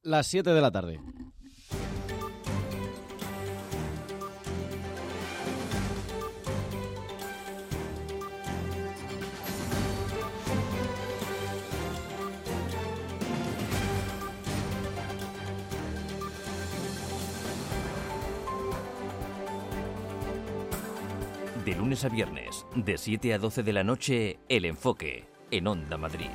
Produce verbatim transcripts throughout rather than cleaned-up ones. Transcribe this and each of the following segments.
las siete de la tarde. De lunes a viernes, de siete a doce de la noche, El Enfoque, en Onda Madrid.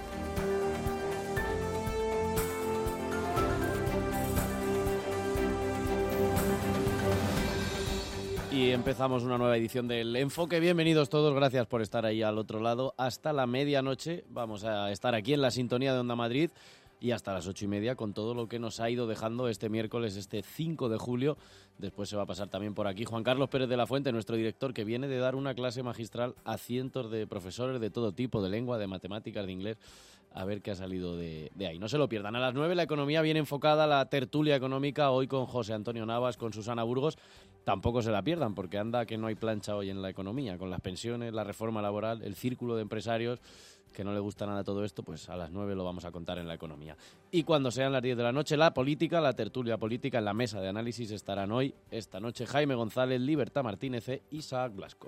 Y empezamos una nueva edición del Enfoque. Bienvenidos todos, gracias por estar ahí al otro lado. Hasta la medianoche vamos a estar aquí en la sintonía de Onda Madrid y hasta las ocho y media con todo lo que nos ha ido dejando este miércoles, este cinco de julio. Después se va a pasar también por aquí Juan Carlos Pérez de la Fuente, nuestro director, que viene de dar una clase magistral a cientos de profesores de todo tipo, de lengua, de matemáticas, de inglés. A ver qué ha salido de, de ahí. No se lo pierdan. A las nueve la economía bien enfocada, la tertulia económica, hoy con José Antonio Navas, con Susana Burgos. Tampoco se la pierdan, porque anda que no hay plancha hoy en la economía, con las pensiones, la reforma laboral, el círculo de empresarios, que no le gusta nada todo esto, pues a las nueve lo vamos a contar en la economía. Y cuando sean las diez de la noche, la política, la tertulia política, en la mesa de análisis estarán hoy, esta noche, Jaime González, Libertad Martínez e Isaac Blasco.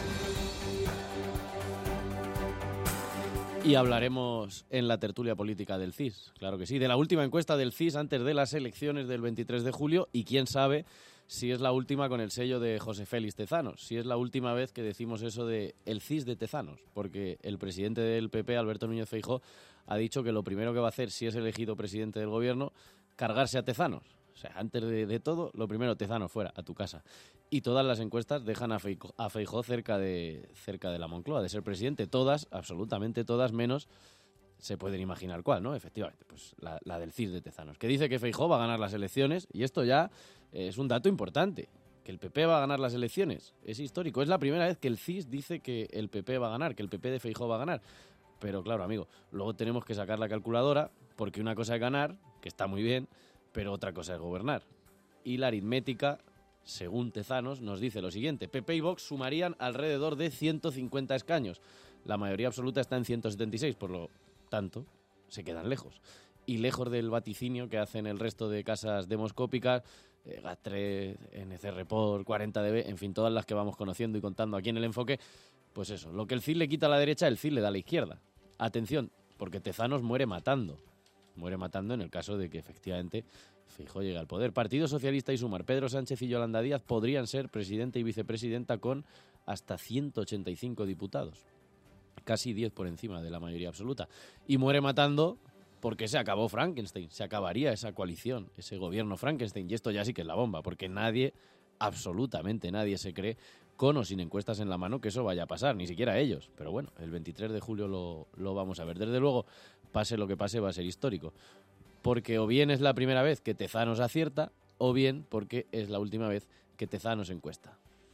Y hablaremos en la tertulia política del C I S, claro que sí, de la última encuesta del C I S antes de las elecciones del veintitrés de julio y quién sabe si es la última con el sello de José Félix Tezanos, si es la última vez que decimos eso de el C I S de Tezanos, porque el presidente del P P, Alberto Núñez Feijóo, ha dicho que lo primero que va a hacer si es elegido presidente del gobierno, cargarse a Tezanos. O sea, antes de, de todo, lo primero, Tezanos fuera, a tu casa. Y todas las encuestas dejan a Feijóo, a Feijóo cerca de, cerca de la Moncloa, de ser presidente. Todas, absolutamente todas, menos se pueden imaginar cuál, ¿no? Efectivamente, pues la, la del C I S de Tezanos, que dice que Feijóo va a ganar las elecciones, y esto ya es un dato importante, que el P P va a ganar las elecciones. Es histórico, es la primera vez que el C I S dice que el P P va a ganar, que el P P de Feijóo va a ganar. Pero claro, amigo, luego tenemos que sacar la calculadora, porque una cosa es ganar, que está muy bien, pero otra cosa es gobernar. Y la aritmética, según Tezanos, nos dice lo siguiente: P P y Vox sumarían alrededor de ciento cincuenta escaños. La mayoría absoluta está en ciento setenta y seis, por lo tanto, se quedan lejos. Y lejos del vaticinio que hacen el resto de casas demoscópicas, eh, GAT tres, N C Report, cuarenta D B, en fin, todas las que vamos conociendo y contando aquí en el Enfoque. Pues eso, lo que el C I S le quita a la derecha, el C I S le da a la izquierda. Atención, porque Tezanos muere matando. Muere matando en el caso de que efectivamente Feijóo llegue al poder. Partido Socialista y Sumar, Pedro Sánchez y Yolanda Díaz podrían ser presidente y vicepresidenta con hasta ciento ochenta y cinco diputados. Casi diez por encima de la mayoría absoluta. Y muere matando porque se acabó Frankenstein. Se acabaría esa coalición, ese gobierno Frankenstein. Y esto ya sí que es la bomba, porque nadie, absolutamente nadie se cree, con o sin encuestas en la mano, que eso vaya a pasar, ni siquiera ellos. Pero bueno, el veintitrés de julio lo, lo vamos a ver. Desde luego, pase lo que pase, va a ser histórico. Porque o bien es la primera vez que Tezanos acierta, o bien porque es la última vez que Tezanos encuesta.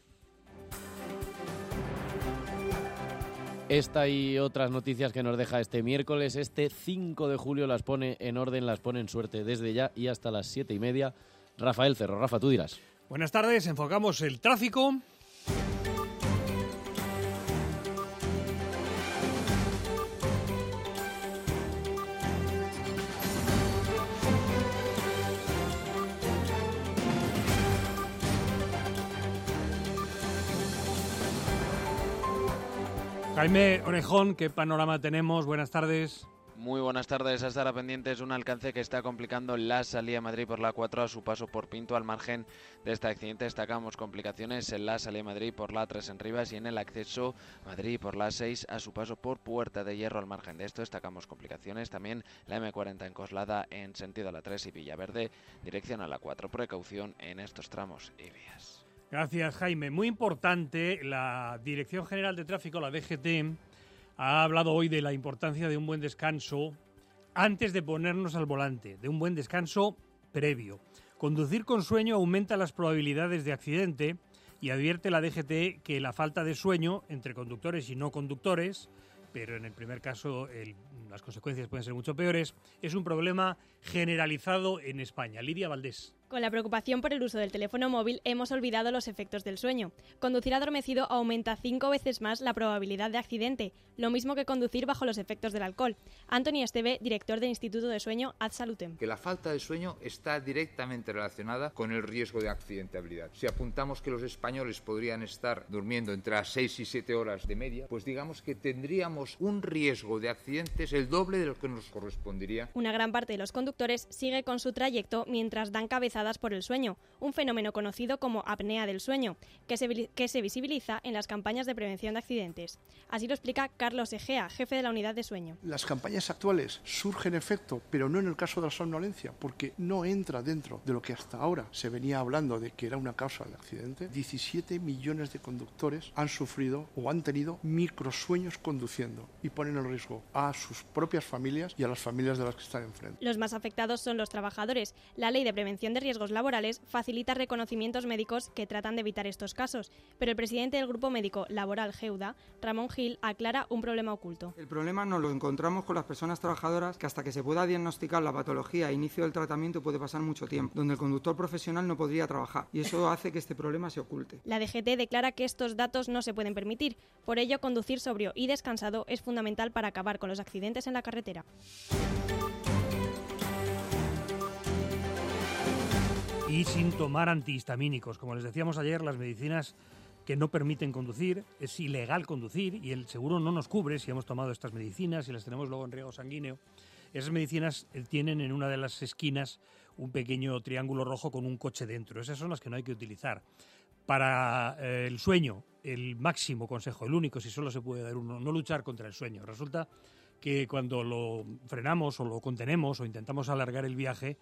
Esta y otras noticias que nos deja este miércoles, este cinco de julio, las pone en orden, las pone en suerte desde ya y hasta las siete y media. Rafael Cerro. Rafa, tú dirás. Buenas tardes, enfocamos el tráfico. Jaime Orejón, ¿qué panorama tenemos? Buenas tardes. Muy buenas tardes. A estar pendientes, un alcance que está complicando la salida a Madrid por la cuatro a su paso por Pinto. Al margen de este accidente destacamos complicaciones en la salida a Madrid por la tres en Rivas y en el acceso a Madrid por la seis a su paso por Puerta de Hierro. Al margen de esto destacamos complicaciones también la eme cuarenta en Coslada en sentido a la tres y Villaverde, dirección a la cuatro. Precaución en estos tramos y vías. Gracias, Jaime. Muy importante, la Dirección General de Tráfico, la D G T, ha hablado hoy de la importancia de un buen descanso antes de ponernos al volante, de un buen descanso previo. Conducir con sueño aumenta las probabilidades de accidente y advierte la D G T que la falta de sueño entre conductores y no conductores, pero en el primer caso el, las consecuencias pueden ser mucho peores, es un problema generalizado en España. Lidia Valdés. Con la preocupación por el uso del teléfono móvil hemos olvidado los efectos del sueño. Conducir adormecido aumenta cinco veces más la probabilidad de accidente, lo mismo que conducir bajo los efectos del alcohol. Anthony Esteve, director del Instituto de Sueño Ad Salutem. Que la falta de sueño está directamente relacionada con el riesgo de accidentabilidad. Si apuntamos que los españoles podrían estar durmiendo entre las seis y siete horas de media, pues digamos que tendríamos un riesgo de accidentes el doble de lo que nos correspondería. Una gran parte de los conductores sigue con su trayecto mientras dan cabeza por el sueño, un fenómeno conocido como apnea del sueño, que se, que se visibiliza en las campañas de prevención de accidentes. Así lo explica Carlos Egea, jefe de la unidad de sueño. Las campañas actuales surgen en efecto, pero no en el caso de la somnolencia, porque no entra dentro de lo que hasta ahora se venía hablando de que era una causa de accidente. diecisiete millones de conductores han sufrido o han tenido microsueños conduciendo y ponen en riesgo a sus propias familias y a las familias de las que están enfrente. Los más afectados son los trabajadores. La ley de prevención de riesgos laborales facilita reconocimientos médicos que tratan de evitar estos casos, pero el presidente del Grupo Médico Laboral Geuda, Ramón Gil, aclara un problema oculto. El problema nos lo encontramos con las personas trabajadoras que hasta que se pueda diagnosticar la patología e inicio del tratamiento puede pasar mucho tiempo, donde el conductor profesional no podría trabajar y eso hace que este problema se oculte. La D G T declara que estos datos no se pueden permitir, por ello conducir sobrio y descansado es fundamental para acabar con los accidentes en la carretera. Y sin tomar antihistamínicos. Como les decíamos ayer, las medicinas que no permiten conducir, es ilegal conducir y el seguro no nos cubre si hemos tomado estas medicinas y las tenemos luego en riego sanguíneo. Esas medicinas tienen en una de las esquinas un pequeño triángulo rojo con un coche dentro. Esas son las que no hay que utilizar. Para eh, el sueño, el máximo consejo, el único, si solo se puede dar uno, no luchar contra el sueño. Resulta que cuando lo frenamos o lo contenemos o intentamos alargar el viaje,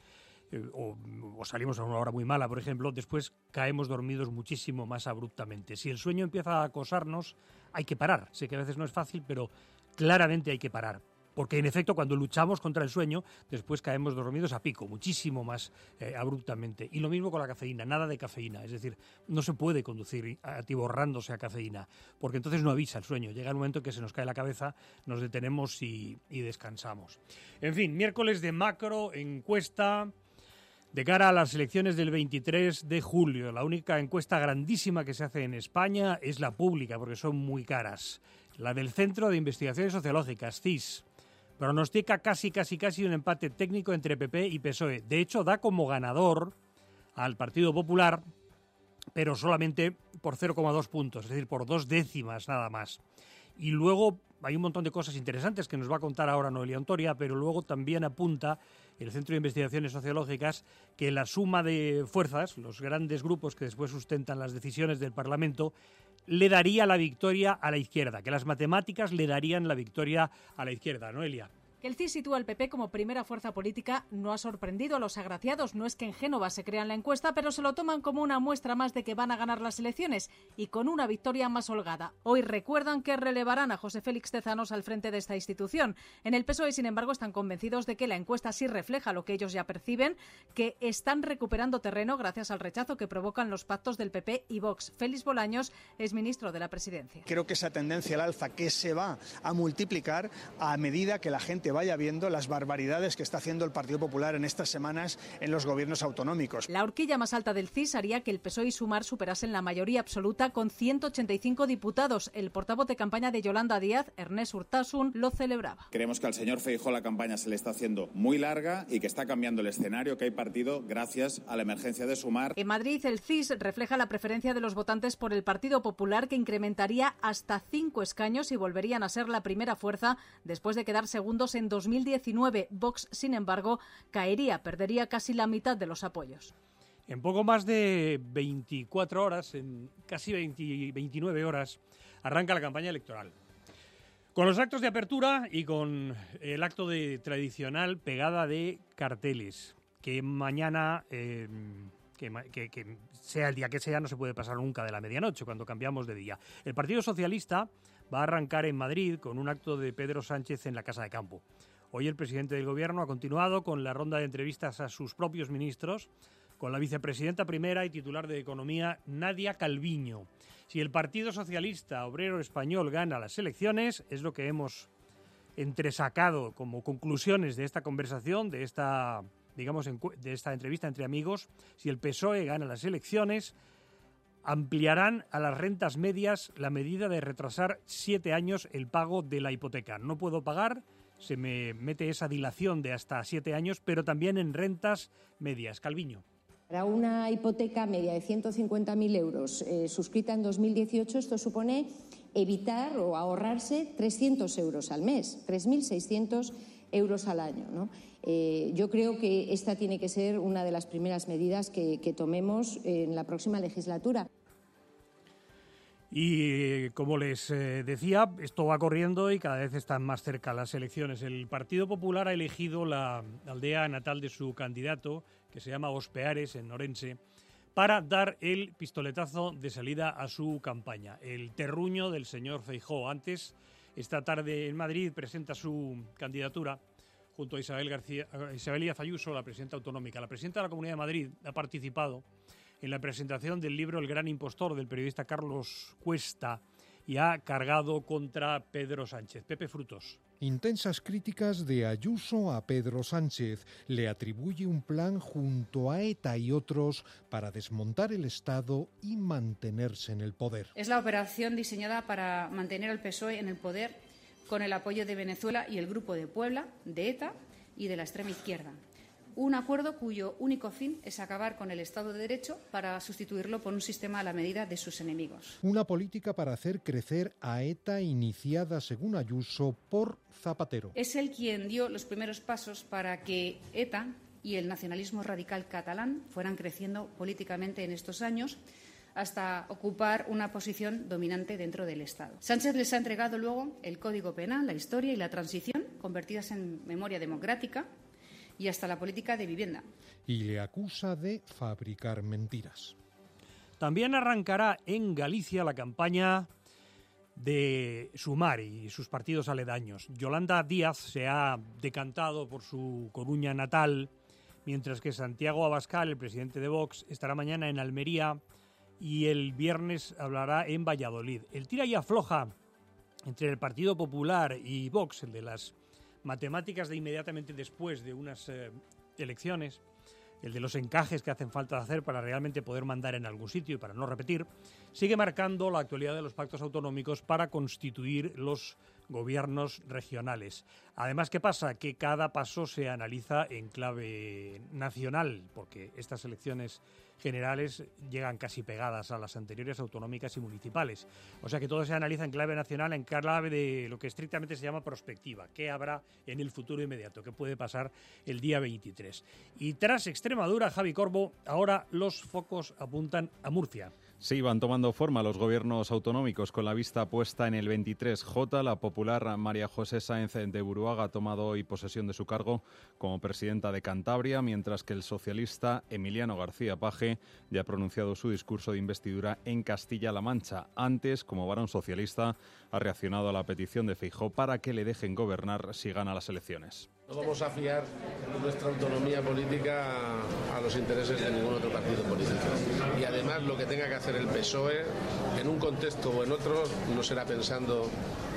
O, o salimos a una hora muy mala, por ejemplo, después caemos dormidos muchísimo más abruptamente. Si el sueño empieza a acosarnos, hay que parar. Sé que a veces no es fácil, pero claramente hay que parar. Porque, en efecto, cuando luchamos contra el sueño, después caemos dormidos a pico, muchísimo más eh, abruptamente. Y lo mismo con la cafeína, nada de cafeína. Es decir, no se puede conducir atiborrándose a cafeína, porque entonces no avisa el sueño. Llega el momento que se nos cae la cabeza, nos detenemos y, y descansamos. En fin, miércoles de macro, encuesta de cara a las elecciones del veintitrés de julio. La única encuesta grandísima que se hace en España es la pública, porque son muy caras. La del Centro de Investigaciones Sociológicas, C I S, pronostica casi, casi, casi un empate técnico entre P P y P S O E. De hecho, da como ganador al Partido Popular, pero solamente por cero coma dos puntos, es decir, por dos décimas nada más. Y luego hay un montón de cosas interesantes que nos va a contar ahora Noelia Ontoria, pero luego también apunta el Centro de Investigaciones Sociológicas que la suma de fuerzas, los grandes grupos que después sustentan las decisiones del Parlamento, le daría la victoria a la izquierda, que las matemáticas le darían la victoria a la izquierda. Noelia. Que el C I S sitúa al P P como primera fuerza política no ha sorprendido a los agraciados. No es que en Génova se crean la encuesta, pero se lo toman como una muestra más de que van a ganar las elecciones y con una victoria más holgada. Hoy recuerdan que relevarán a José Félix Tezanos al frente de esta institución. En el P S O E, sin embargo, están convencidos de que la encuesta sí refleja lo que ellos ya perciben, que están recuperando terreno gracias al rechazo que provocan los pactos del P P y Vox. Félix Bolaños es ministro de la Presidencia. Creo que esa tendencia al alza que se va a multiplicar a medida que la gente vaya viendo las barbaridades que está haciendo el Partido Popular en estas semanas en los gobiernos autonómicos. La horquilla más alta del C I S haría que el P S O E y Sumar superasen la mayoría absoluta con ciento ochenta y cinco diputados. El portavoz de campaña de Yolanda Díaz, Ernest Urtasun, lo celebraba. Creemos que al señor Feijóo la campaña se le está haciendo muy larga y que está cambiando el escenario, que hay partido gracias a la emergencia de Sumar. En Madrid, el C I S refleja la preferencia de los votantes por el Partido Popular, que incrementaría hasta cinco escaños y volverían a ser la primera fuerza después de quedar segundos en dos mil diecinueve. Vox, sin embargo, caería, perdería casi la mitad de los apoyos. En poco más de veinticuatro horas, en casi veinte, veintinueve horas, arranca la campaña electoral. Con los actos de apertura y con el acto de tradicional pegada de carteles, que mañana, eh, que, que, que sea el día que sea, no se puede pasar nunca de la medianoche, cuando cambiamos de día. El Partido Socialista va a arrancar en Madrid con un acto de Pedro Sánchez en la Casa de Campo. Hoy el presidente del Gobierno ha continuado con la ronda de entrevistas a sus propios ministros, con la vicepresidenta primera y titular de Economía, Nadia Calviño. Si el Partido Socialista Obrero Español gana las elecciones, es lo que hemos entresacado como conclusiones de esta conversación, de esta digamos, de esta entrevista entre amigos, si el P S O E gana las elecciones, ampliarán a las rentas medias la medida de retrasar siete años el pago de la hipoteca. No puedo pagar, se me mete esa dilación de hasta siete años, pero también en rentas medias. Calviño. Para una hipoteca media de ciento cincuenta mil euros eh, suscrita en dos mil dieciocho, esto supone evitar o ahorrarse trescientos euros al mes, tres mil seiscientos euros al año, ¿no? Eh, yo creo que esta tiene que ser una de las primeras medidas que, que tomemos en la próxima legislatura. Y como les eh, decía, esto va corriendo y cada vez están más cerca las elecciones. El Partido Popular ha elegido la aldea natal de su candidato, que se llama Ospeares, en Orense, para dar el pistoletazo de salida a su campaña. El terruño del señor Feijóo. Antes, esta tarde en Madrid, presenta su candidatura junto a Isabel García, Isabel Díaz Ayuso, la presidenta autonómica. La presidenta de la Comunidad de Madrid ha participado en la presentación del libro El gran impostor del periodista Carlos Cuesta y ha cargado contra Pedro Sánchez. Pepe Frutos. Intensas críticas de Ayuso a Pedro Sánchez. Le atribuye un plan junto a ETA y otros para desmontar el Estado y mantenerse en el poder. Es la operación diseñada para mantener al P S O E en el poder con el apoyo de Venezuela y el Grupo de Puebla, de ETA y de la extrema izquierda. Un acuerdo cuyo único fin es acabar con el Estado de Derecho para sustituirlo por un sistema a la medida de sus enemigos. Una política para hacer crecer a ETA iniciada, según Ayuso, por Zapatero. Es él quien dio los primeros pasos para que ETA y el nacionalismo radical catalán fueran creciendo políticamente en estos años, hasta ocupar una posición dominante dentro del Estado. Sánchez les ha entregado luego el Código Penal, la historia y la transición, convertidas en memoria democrática, y hasta la política de vivienda. Y le acusa de fabricar mentiras. También arrancará en Galicia la campaña de Sumar y sus partidos aledaños. Yolanda Díaz se ha decantado por su Coruña natal, mientras que Santiago Abascal, el presidente de Vox, estará mañana en Almería y el viernes hablará en Valladolid. El tira y afloja entre el Partido Popular y Vox, el de las matemáticas de inmediatamente después de unas eh, elecciones, el de los encajes que hacen falta hacer para realmente poder mandar en algún sitio y para no repetir, sigue marcando la actualidad de los pactos autonómicos para constituir los gobiernos regionales. Además, ¿qué pasa? Que cada paso se analiza en clave nacional, porque estas elecciones generales llegan casi pegadas a las anteriores autonómicas y municipales. O sea que todo se analiza en clave nacional, en clave de lo que estrictamente se llama prospectiva. ¿Qué habrá en el futuro inmediato? ¿Qué puede pasar el día veintitrés? Y tras Extremadura, Javi Corbo, ahora los focos apuntan a Murcia. Sí, van tomando forma los gobiernos autonómicos con la vista puesta en el veintitrés J. La popular María José Sáenz de Buruaga ha tomado hoy posesión de su cargo como presidenta de Cantabria, mientras que el socialista Emiliano García Paje ya ha pronunciado su discurso de investidura en Castilla-La Mancha. Antes, como varón socialista, ha reaccionado a la petición de Feijóo para que le dejen gobernar si gana las elecciones. No vamos a fiar nuestra autonomía política a los intereses de ningún otro partido político. Y además lo que tenga que hacer el P S O E, en un contexto o en otro, no será pensando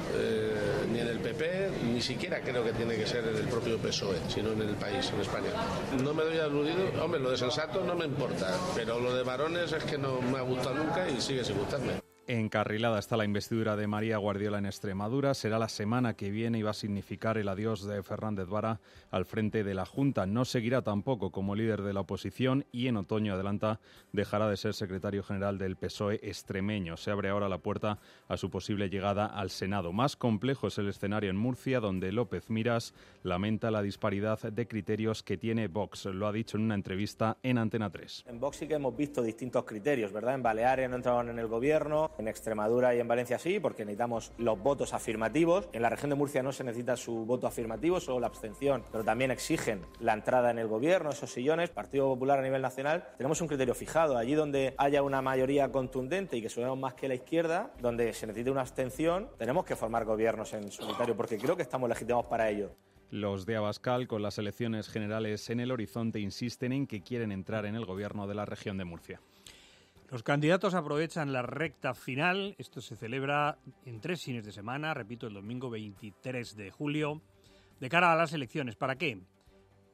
eh, ni en el P P, ni siquiera creo que tiene que ser en el propio P S O E, sino en el país, en España. No me doy aludido, hombre, lo de sensato no me importa, pero lo de varones es que no me ha gustado nunca y sigue sin gustarme. Encarrilada está la investidura de María Guardiola en Extremadura. Será la semana que viene y va a significar el adiós de Fernández Vara al frente de la Junta. No seguirá tampoco como líder de la oposición y en otoño, adelanta, dejará de ser secretario general del P S O E extremeño. Se abre ahora la puerta a su posible llegada al Senado. Más complejo es el escenario en Murcia, donde López Miras lamenta la disparidad de criterios que tiene Vox. Lo ha dicho en una entrevista en Antena tres. En Vox sí que hemos visto distintos criterios, ¿verdad? En Baleares no entraban en el gobierno. En Extremadura y en Valencia sí, porque necesitamos los votos afirmativos. En la región de Murcia no se necesita su voto afirmativo, solo la abstención, pero también exigen la entrada en el gobierno, esos sillones. Partido Popular a nivel nacional tenemos un criterio fijado. Allí donde haya una mayoría contundente y que subamos más que la izquierda, donde se necesite una abstención, tenemos que formar gobiernos en solitario, porque creo que estamos legitimados para ello. Los de Abascal, con las elecciones generales en el horizonte, insisten en que quieren entrar en el gobierno de la región de Murcia. Los candidatos aprovechan la recta final. Esto se celebra en tres fines de semana, repito, el domingo veintitrés de julio, de cara a las elecciones. ¿Para qué?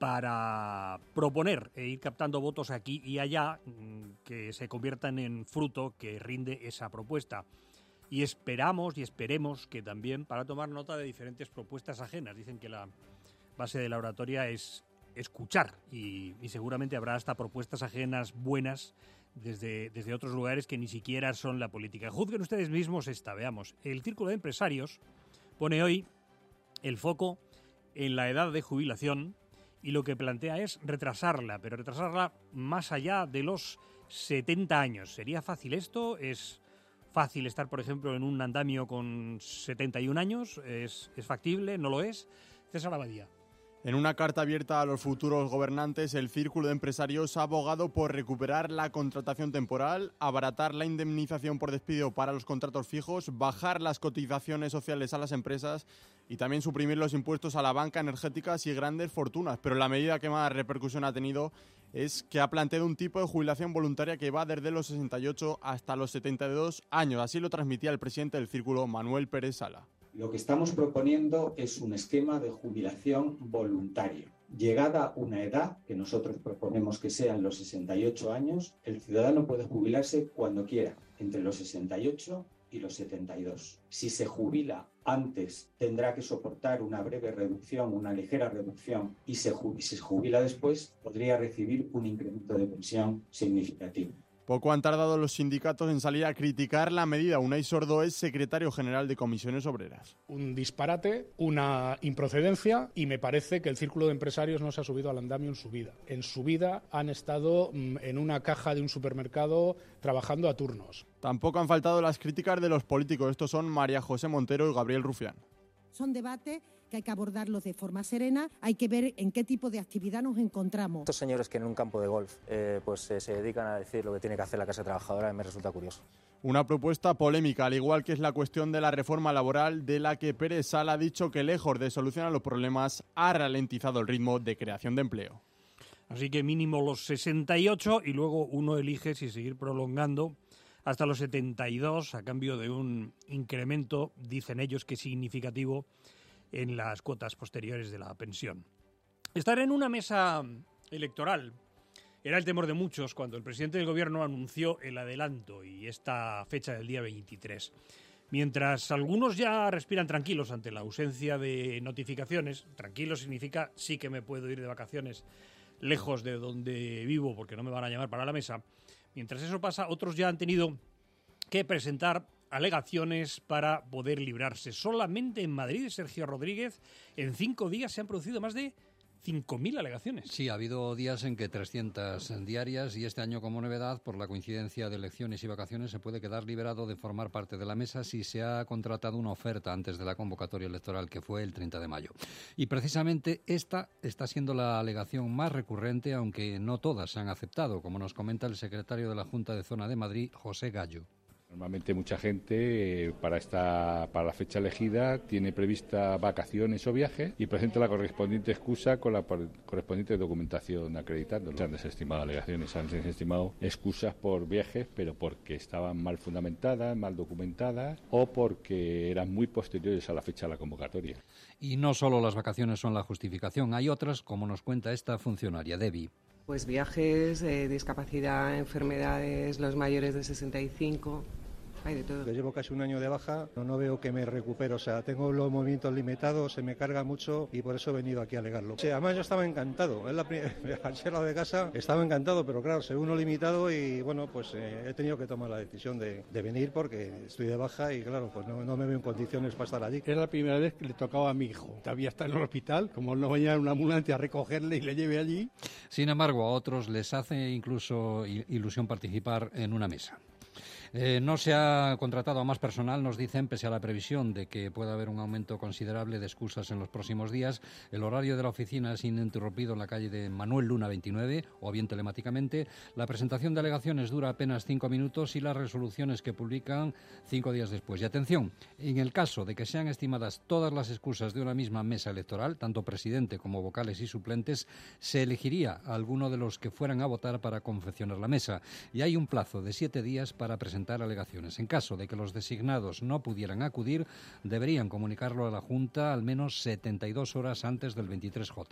para proponer e ir captando votos aquí y allá que se conviertan en fruto que rinde esa propuesta. Y esperamos y esperemos que también para tomar nota de diferentes propuestas ajenas. Dicen que la base de la oratoria es escuchar y, y seguramente habrá hasta propuestas ajenas buenas desde, desde otros lugares que ni siquiera son la política. Juzguen ustedes mismos esta, veamos. El Círculo de Empresarios pone hoy el foco en la edad de jubilación y lo que plantea es retrasarla, pero retrasarla más allá de los setenta años. ¿Sería fácil esto? ¿Es fácil estar, por ejemplo, en un andamio con setenta y un años? ¿Es, es factible? ¿No lo es? César Abadía. En una carta abierta a los futuros gobernantes, el Círculo de Empresarios ha abogado por recuperar la contratación temporal, abaratar la indemnización por despido para los contratos fijos, bajar las cotizaciones sociales a las empresas y también suprimir los impuestos a la banca, energéticas y grandes fortunas. Pero la medida que más repercusión ha tenido es que ha planteado un tipo de jubilación voluntaria que va desde los sesenta y ocho hasta los setenta y dos años. Así lo transmitía el presidente del Círculo, Manuel Pérez Sala. Lo que estamos proponiendo es un esquema de jubilación voluntario. Llegada una edad, que nosotros proponemos que sean los sesenta y ocho años, el ciudadano puede jubilarse cuando quiera, entre los sesenta y ocho y los setenta y dos. Si se jubila antes, tendrá que soportar una breve reducción, una ligera reducción, y se jubila, si se jubila después, podría recibir un incremento de pensión significativo. Poco han tardado los sindicatos en salir a criticar la medida. Unai Sordo es secretario general de Comisiones Obreras. Un disparate, una improcedencia, y me parece que el Círculo de Empresarios no se ha subido al andamio en su vida. En su vida han estado mmm, en una caja de un supermercado trabajando a turnos. Tampoco han faltado las críticas de los políticos. Estos son María José Montero y Gabriel Rufián. Son debates que hay que abordarlos de forma serena, hay que ver en qué tipo de actividad nos encontramos. Estos señores que en un campo de golf eh, pues eh, se dedican a decir lo que tiene que hacer la clase trabajadora me resulta curioso. Una propuesta polémica, al igual que es la cuestión de la reforma laboral, de la que Pérez Sala ha dicho que lejos de solucionar los problemas ha ralentizado el ritmo de creación de empleo. Así que mínimo los sesenta y ocho y luego uno elige si seguir prolongando hasta los setenta y dos a cambio de un incremento, dicen ellos, que es significativo en las cuotas posteriores de la pensión. Estar en una mesa electoral era el temor de muchos cuando el presidente del gobierno anunció el adelanto y esta fecha del día veintitrés. Mientras algunos ya respiran tranquilos ante la ausencia de notificaciones, tranquilo significa sí que me puedo ir de vacaciones lejos de donde vivo porque no me van a llamar para la mesa. Mientras eso pasa, otros ya han tenido que presentar alegaciones para poder librarse. Solamente en Madrid, Sergio Rodríguez, en cinco días se han producido más de cinco mil alegaciones. Sí, ha habido días en que trescientas diarias y este año como novedad, por la coincidencia de elecciones y vacaciones, se puede quedar liberado de formar parte de la mesa si se ha contratado una oferta antes de la convocatoria electoral que fue el treinta de mayo. Y precisamente esta está siendo la alegación más recurrente, aunque no todas se han aceptado, como nos comenta el secretario de la Junta de Zona de Madrid, José Gallo. Normalmente mucha gente eh, para esta para la fecha elegida tiene prevista vacaciones o viajes y presenta la correspondiente excusa con la por, correspondiente documentación acreditando. Se han desestimado alegaciones, se han desestimado excusas por viajes, pero porque estaban mal fundamentadas, mal documentadas o porque eran muy posteriores a la fecha de la convocatoria. Y no solo las vacaciones son la justificación, hay otras, como nos cuenta esta funcionaria, Debbie. Pues viajes, eh, discapacidad, enfermedades, los mayores de sesenta y cinco... Hay de todo. Yo llevo casi un año de baja, no, no veo que me recupero, o sea, tengo los movimientos limitados, se me carga mucho y por eso he venido aquí a alegarlo. Sí, además yo estaba encantado, es la primera, al ser la de casa estaba encantado, pero claro, soy uno limitado y bueno, pues eh, he tenido que tomar la decisión de, de venir porque estoy de baja y claro, pues no, no me veo en condiciones para estar allí. Era la primera vez que le tocaba a mi hijo, todavía está en el hospital, como no venía una ambulancia a recogerle y le lleve allí. Sin embargo, a otros les hace incluso ilusión participar en una mesa. Eh, no se ha contratado a más personal, nos dicen, pese a la previsión de que pueda haber un aumento considerable de excusas en los próximos días. El horario de la oficina es ininterrumpido en la calle de Manuel Luna veintinueve, o bien telemáticamente. La presentación de alegaciones dura apenas cinco minutos y las resoluciones que publican cinco días después. Y atención, en el caso de que sean estimadas todas las excusas de una misma mesa electoral, tanto presidente como vocales y suplentes, se elegiría a alguno de los que fueran a votar para confeccionar la mesa. Y hay un plazo de siete días para presentar alegaciones. En caso de que los designados no pudieran acudir, deberían comunicarlo a la Junta al menos setenta y dos horas antes del veintitrés J.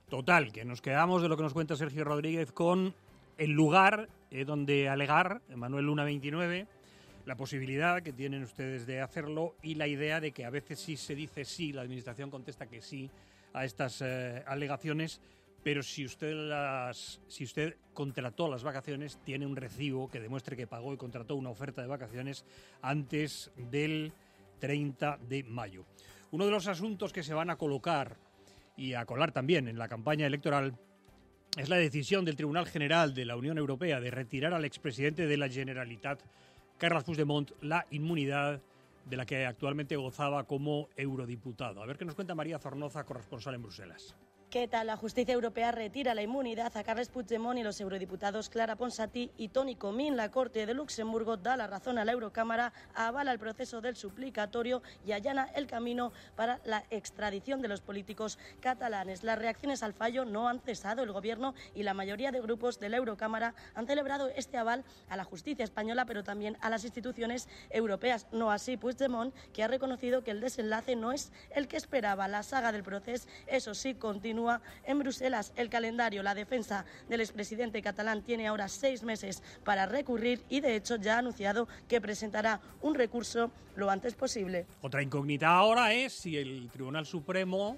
Total, que nos quedamos de lo que nos cuenta Sergio Rodríguez con el lugar eh, donde alegar, Manuel Luna veintinueve, la posibilidad que tienen ustedes de hacerlo y la idea de que a veces sí se dice sí, la Administración contesta que sí a estas eh, alegaciones, pero si usted las, si usted contrató las vacaciones, tiene un recibo que demuestre que pagó y contrató una oferta de vacaciones antes del treinta de mayo. Uno de los asuntos que se van a colocar y a colar también en la campaña electoral es la decisión del Tribunal General de la Unión Europea de retirar al expresidente de la Generalitat, Carles Puigdemont, la inmunidad de la que actualmente gozaba como eurodiputado. A ver qué nos cuenta María Zornoza, corresponsal en Bruselas. ¿Qué tal? La justicia europea retira la inmunidad a Carles Puigdemont y los eurodiputados Clara Ponsatí y Toni Comín. La Corte de Luxemburgo da la razón a la Eurocámara, avala el proceso del suplicatorio y allana el camino para la extradición de los políticos catalanes. Las reacciones al fallo no han cesado. El Gobierno y la mayoría de grupos de la Eurocámara han celebrado este aval a la justicia española, pero también a las instituciones europeas. No así Puigdemont, que ha reconocido que el desenlace no es el que esperaba. La saga del proceso, eso sí, continúa en Bruselas. El calendario, la defensa del expresidente catalán tiene ahora seis meses para recurrir y de hecho ya ha anunciado que presentará un recurso lo antes posible. Otra incógnita ahora es si el Tribunal Supremo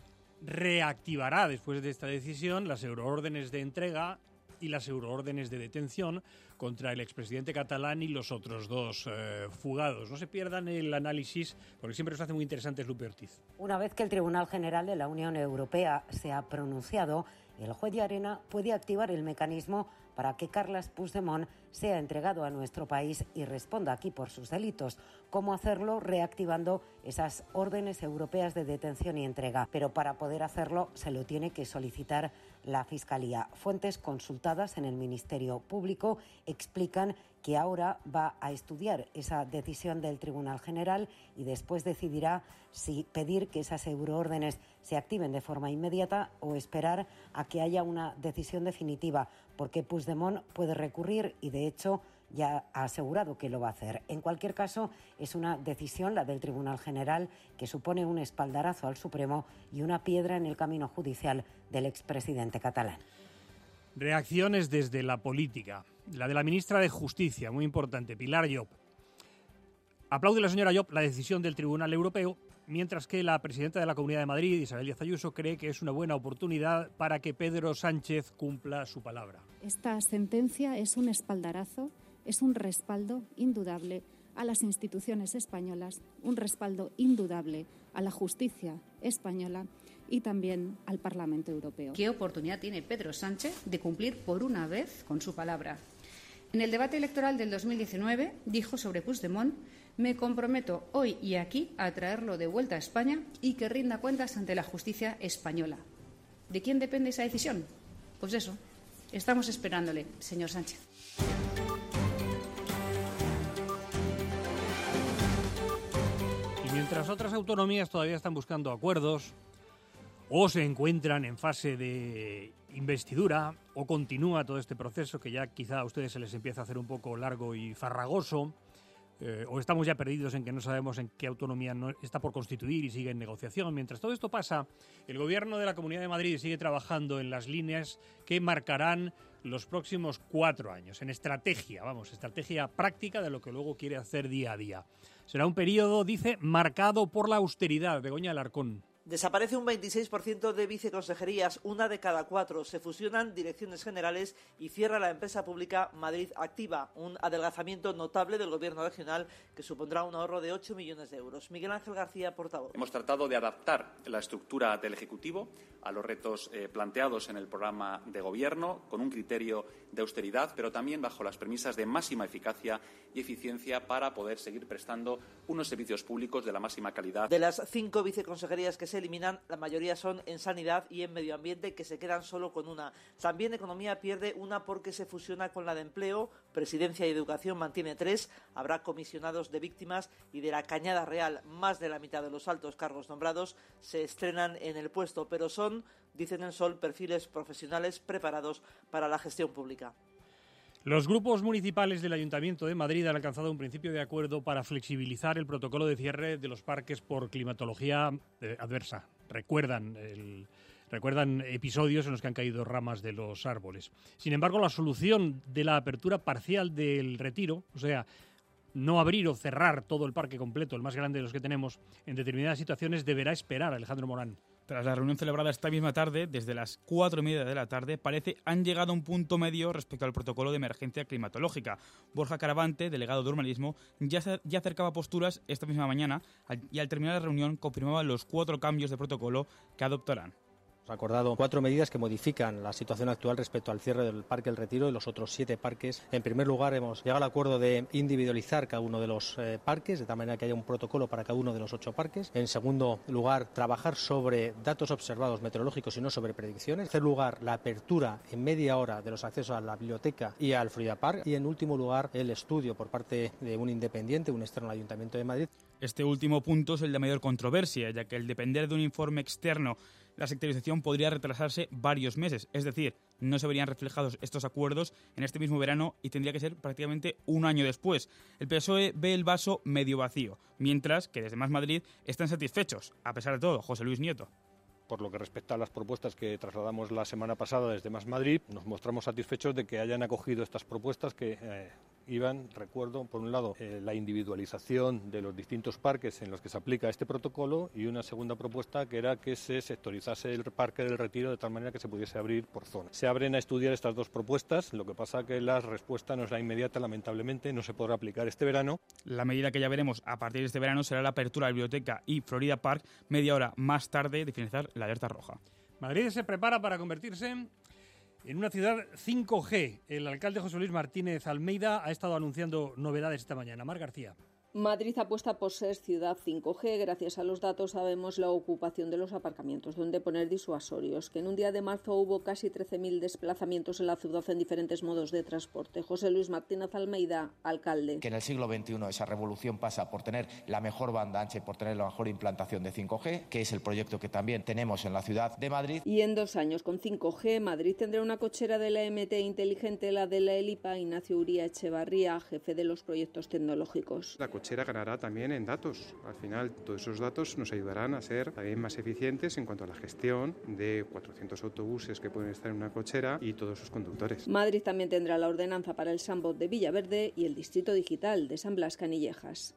reactivará después de esta decisión las euroórdenes de entrega y las euroórdenes de detención contra el expresidente catalán y los otros dos eh, fugados. No se pierdan el análisis, porque siempre nos hace muy interesantes Lupe Ortiz. Una vez que el Tribunal General de la Unión Europea se ha pronunciado, el juez de Arena puede activar el mecanismo para que Carles Puigdemont sea entregado a nuestro país y responda aquí por sus delitos. ¿Cómo hacerlo? Reactivando esas órdenes europeas de detención y entrega. Pero para poder hacerlo se lo tiene que solicitar la Fiscalía. Fuentes consultadas en el Ministerio Público explican que ahora va a estudiar esa decisión del Tribunal General y después decidirá si pedir que esas euroórdenes se activen de forma inmediata o esperar a que haya una decisión definitiva, porque Puigdemont puede recurrir y de hecho ya ha asegurado que lo va a hacer. En cualquier caso, es una decisión, la del Tribunal General, que supone un espaldarazo al Supremo y una piedra en el camino judicial del expresidente catalán. Reacciones desde la política. La de la ministra de Justicia, muy importante, Pilar Llop. Aplaude la señora Llop la decisión del Tribunal Europeo, mientras que la presidenta de la Comunidad de Madrid, Isabel Díaz Ayuso, cree que es una buena oportunidad para que Pedro Sánchez cumpla su palabra. Esta sentencia es un espaldarazo, es un respaldo indudable a las instituciones españolas, un respaldo indudable a la justicia española y también al Parlamento Europeo. ¿Qué oportunidad tiene Pedro Sánchez de cumplir por una vez con su palabra? En el debate electoral del dos mil diecinueve dijo sobre Puigdemont: me comprometo hoy y aquí a traerlo de vuelta a España y que rinda cuentas ante la justicia española. ¿De quién depende esa decisión? Pues eso, estamos esperándole, señor Sánchez. Y mientras otras autonomías todavía están buscando acuerdos o se encuentran en fase de investidura o continúa todo este proceso que ya quizá a ustedes se les empieza a hacer un poco largo y farragoso, eh, o estamos ya perdidos en que no sabemos en qué autonomía no está por constituir y sigue en negociación. Mientras todo esto pasa, el Gobierno de la Comunidad de Madrid sigue trabajando en las líneas que marcarán los próximos cuatro años, en estrategia, vamos, estrategia práctica de lo que luego quiere hacer día a día. Será un periodo, dice, marcado por la austeridad. Begoña Alarcón. Desaparece un veintiséis por ciento de viceconsejerías, una de cada cuatro. Se fusionan direcciones generales y cierra la empresa pública Madrid Activa, un adelgazamiento notable del gobierno regional que supondrá un ahorro de ocho millones de euros. Miguel Ángel García, portavoz. Hemos tratado de adaptar la estructura del Ejecutivo a los retos eh, planteados en el programa de gobierno, con un criterio de austeridad, pero también bajo las premisas de máxima eficacia y eficiencia para poder seguir prestando unos servicios públicos de la máxima calidad. De las cinco viceconsejerías que se eliminan, la mayoría son en Sanidad y en Medio Ambiente, que se quedan solo con una. También Economía pierde una porque se fusiona con la de Empleo. Presidencia y Educación mantiene tres. Habrá comisionados de víctimas y de la Cañada Real. Más de la mitad de los altos cargos nombrados se estrenan en el puesto, pero son, dicen en Sol, perfiles profesionales preparados para la gestión pública. Los grupos municipales del Ayuntamiento de Madrid han alcanzado un principio de acuerdo para flexibilizar el protocolo de cierre de los parques por climatología eh, adversa. Recuerdan el recuerdan episodios en los que han caído ramas de los árboles. Sin embargo, la solución de la apertura parcial del Retiro, o sea, no abrir o cerrar todo el parque completo, el más grande de los que tenemos, en determinadas situaciones deberá esperar, Alejandro Morán. Tras la reunión celebrada esta misma tarde, desde las cuatro y media de la tarde, parece han llegado a un punto medio respecto al protocolo de emergencia climatológica. Borja Caravante, delegado de urbanismo, ya, se, ya acercaba posturas esta misma mañana y al terminar la reunión confirmaba los cuatro cambios de protocolo que adoptarán. Hemos acordado cuatro medidas que modifican la situación actual respecto al cierre del Parque El Retiro y los otros siete parques. En primer lugar, hemos llegado al acuerdo de individualizar cada uno de los eh, parques, de tal manera que haya un protocolo para cada uno de los ocho parques. En segundo lugar, trabajar sobre datos observados meteorológicos y no sobre predicciones. En tercer lugar, la apertura en media hora de los accesos a la biblioteca y al Florida Park. Y en último lugar, el estudio por parte de un independiente, un externo al Ayuntamiento de Madrid. Este último punto es el de mayor controversia, ya que al depender de un informe externo, la sectorización podría retrasarse varios meses, es decir, no se verían reflejados estos acuerdos en este mismo verano y tendría que ser prácticamente un año después. El P S O E ve el vaso medio vacío, mientras que desde Más Madrid están satisfechos, a pesar de todo. José Luis Nieto. Por lo que respecta a las propuestas que trasladamos la semana pasada desde Más Madrid, nos mostramos satisfechos de que hayan acogido estas propuestas que eh, iban, recuerdo, por un lado, eh, la individualización de los distintos parques en los que se aplica este protocolo y una segunda propuesta que era que se sectorizase el Parque del Retiro de tal manera que se pudiese abrir por zona. Se abren a estudiar estas dos propuestas, lo que pasa que la respuesta no es la inmediata, lamentablemente, no se podrá aplicar este verano. La medida que ya veremos a partir de este verano será la apertura de la biblioteca y Florida Park media hora más tarde de finalizar la alerta roja. Madrid se prepara para convertirse en una ciudad cinco G. El alcalde José Luis Martínez Almeida ha estado anunciando novedades esta mañana. Mar García. Madrid apuesta por ser ciudad cinco G. Gracias a los datos sabemos la ocupación de los aparcamientos, donde poner disuasorios, que en un día de marzo hubo casi trece mil desplazamientos en la ciudad en diferentes modos de transporte. José Luis Martínez Almeida, alcalde. Que en el siglo veintiuno esa revolución pasa por tener la mejor banda ancha y por tener la mejor implantación de cinco G, que es el proyecto que también tenemos en la ciudad de Madrid. Y en dos años con cinco G, Madrid tendrá una cochera de la M T inteligente, la de la ELIPA. Ignacio Uría Echevarría, jefe de los proyectos tecnológicos. La cochera ganará también en datos. Al final, todos esos datos nos ayudarán a ser también más eficientes en cuanto a la gestión de cuatrocientos autobuses que pueden estar en una cochera y todos sus conductores. Madrid también tendrá la ordenanza para el Sambot de Villaverde y el distrito digital de San Blas Canillejas.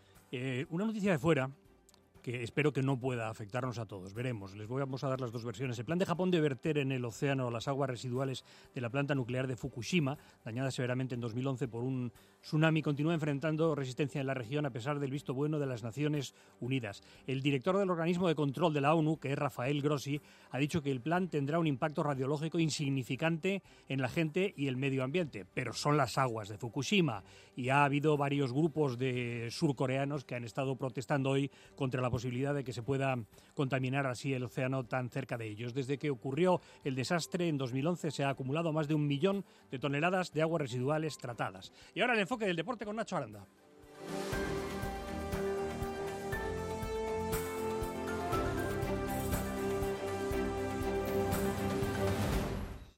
Eh, una noticia de fuera que espero que no pueda afectarnos a todos. Veremos, les vamos a dar las dos versiones. El plan de Japón de verter en el océano las aguas residuales de la planta nuclear de Fukushima, dañada severamente en dos mil once por un tsunami, continúa enfrentando resistencia en la región a pesar del visto bueno de las Naciones Unidas. El director del organismo de control de la ONU, que es Rafael Grossi, ha dicho que el plan tendrá un impacto radiológico insignificante en la gente y el medio ambiente, pero son las aguas de Fukushima y ha habido varios grupos de surcoreanos que han estado protestando hoy contra la posibilidad de que se pueda contaminar así el océano tan cerca de ellos. Desde que ocurrió el desastre en dos mil once se ha acumulado más de un millón de toneladas de aguas residuales tratadas. Y ahora el enfoque del deporte con Nacho Aranda.